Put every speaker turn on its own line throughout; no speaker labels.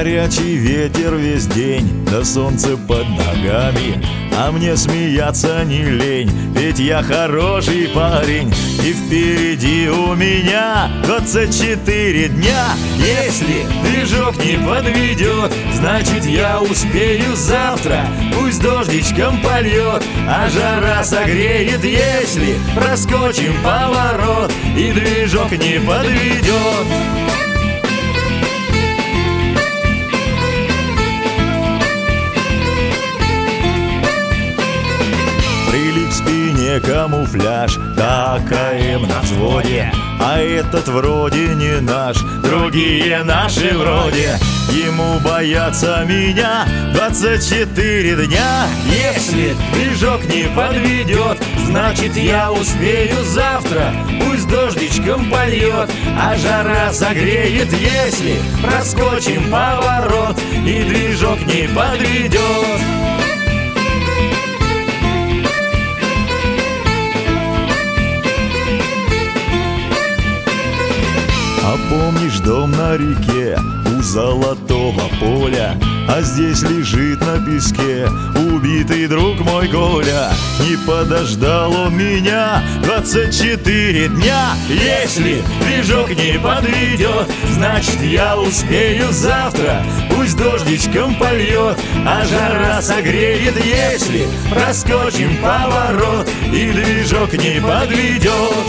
Горячий ветер весь день, да солнце под ногами, а мне смеяться не лень, ведь я хороший парень. И впереди у меня 24 дня. Если движок не подведет, значит я успею завтра. Пусть дождичком польет, а жара согреет, если проскочим поворот и движок не подведет. Прилип в спине камуфляж, такаем на взводе, а этот вроде не наш, другие наши вроде. Ему боятся меня 24 дня. Если движок не подведет, значит я успею завтра. Пусть дождичком польет, а жара согреет, если проскочим поворот и движок не подведет. А помнишь дом на реке у золотого поля? А здесь лежит на песке убитый друг мой Коля. Не подождал он меня 24 дня. Если движок не подведет, значит я успею завтра. Пусть дождичком польет, а жара согреет, если проскочим поворот и движок не подведет.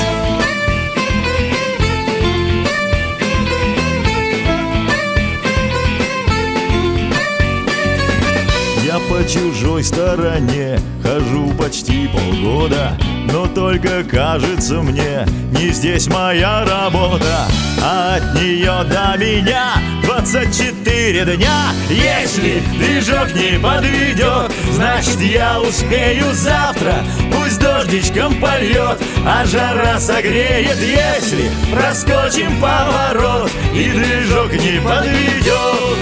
Я по чужой стороне хожу почти полгода, но только кажется мне, не здесь моя работа, а от нее до меня 24 дня. Если движок не подведет, значит я успею завтра. Пусть дождичком польет, а жара согреет, если проскочим поворот и движок не подведет.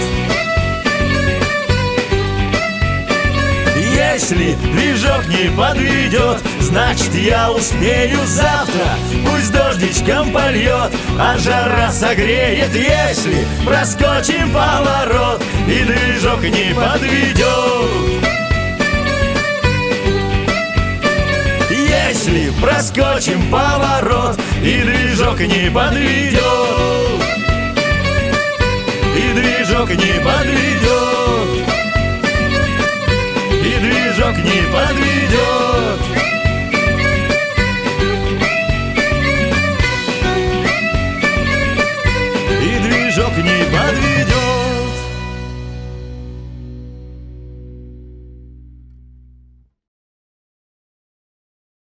Если движок не подведет, значит я успею завтра. Пусть дождичком польет, а жара согреет, если проскочим поворот и движок не подведет. Если проскочим поворот и движок не подведет, и движок не подведет, и движок не подведет.